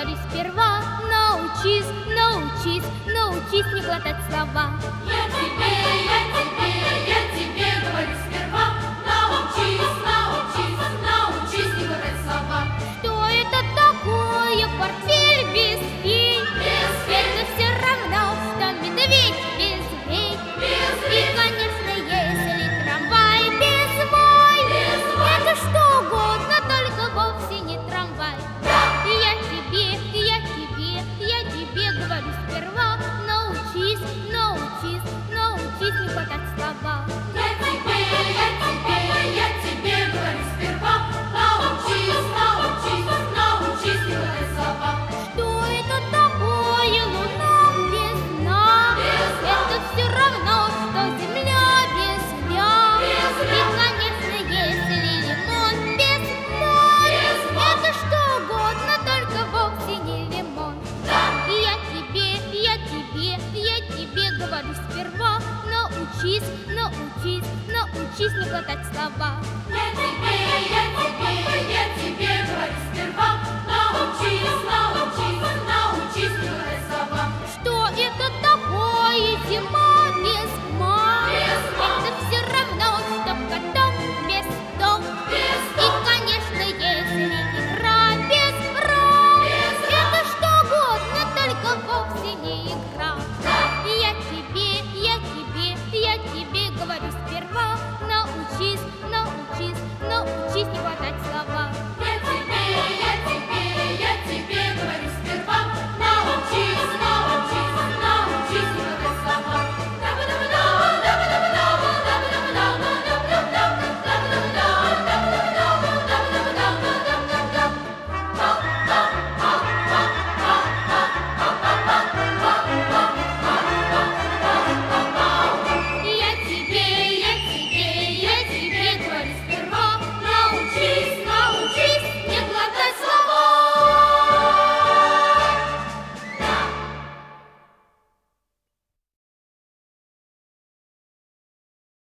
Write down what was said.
говори сперва. Научись, научись, научись не глотать слова. Я тебе говорю сперва. Научись, научись, научись не глотать слова. Что это такое портфель без фей? Без фей. Это все равно, что медведь без вей. Без И, вей. конечно, если трамвай без вой, Без вой. это что угодно, только вовсе не трамвай. И я тебе говорю сперва. Научись, научись, научись не хватать слова. Я тебе говорю сперва. Научись, научись, научись не глотать слова. Что это такое луна без сна? Без сна. Это все равно, что земля без льда. Без И, льда. конечно, если лимон без льда, Без льда. это что угодно, только вовсе не лимон. И я тебе говорю сперва. Научись, научись, научись не глотать слова. Я тебе говорю сперва. Научись, научись, научись не глотать слова.